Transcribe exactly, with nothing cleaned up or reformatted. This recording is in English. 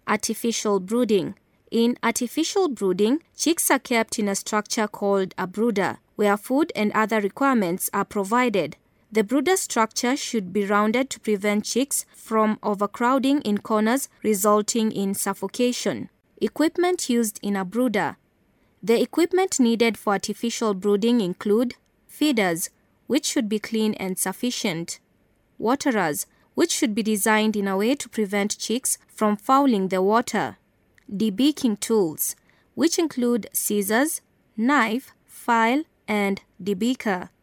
Artificial brooding. In artificial brooding, chicks are kept in a structure called a brooder, where food and other requirements are provided. The brooder structure should be rounded to prevent chicks from overcrowding in corners, resulting in suffocation. Equipment used in a brooder. The equipment needed for artificial brooding include feeders, which should be clean and sufficient, waterers, which should be designed in a way to prevent chicks from fouling the water, debeaking tools, which include scissors, knife, file, and debeaker.